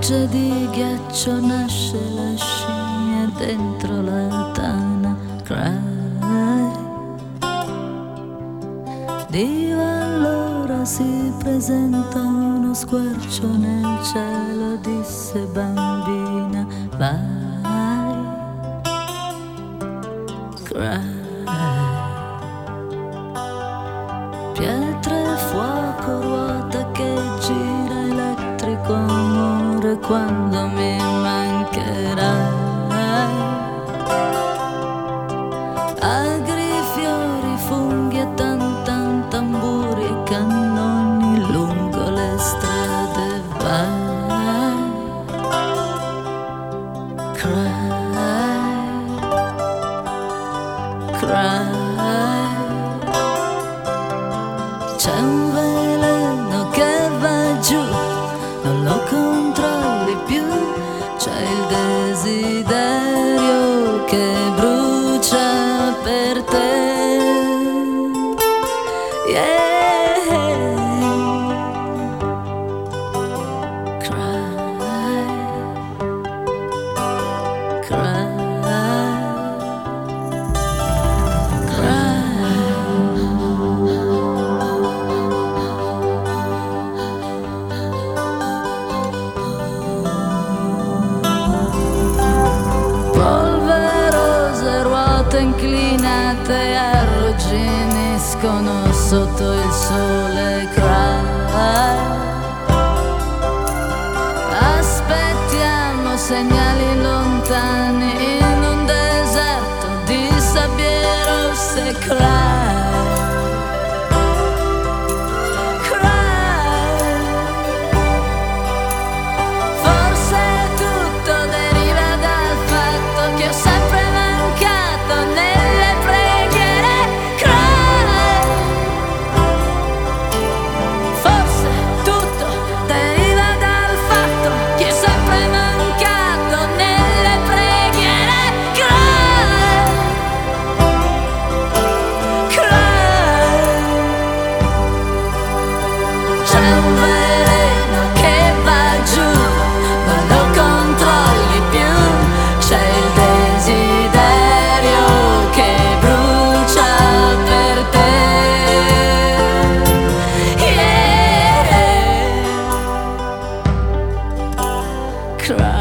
pioggia di ghiaccio nasce la scimmia dentro la tana. Cry. Dio, allora si presenta uno squarcio nel cielo, disse bambina, vai. Cry. Pietre, fuoco, ruota che gira, elettrico amore quando mi mancherai. Agri, fiori, funghi e tamburi e cannoni lungo le strade vai. Cry, cry. C'è un veleno che va giù, non lo controlli più, c'è il desiderio che brucia per te. Yeah. Cry, cry. Polverose ruote inclinate arrugginiscono sotto il sole. Cry. Aspettiamo segnali lontani in un deserto di sabbie rosse. Cry. C'è un veleno che va giù, non lo controlli più, c'è il desiderio che brucia per te. Yeah. Cry.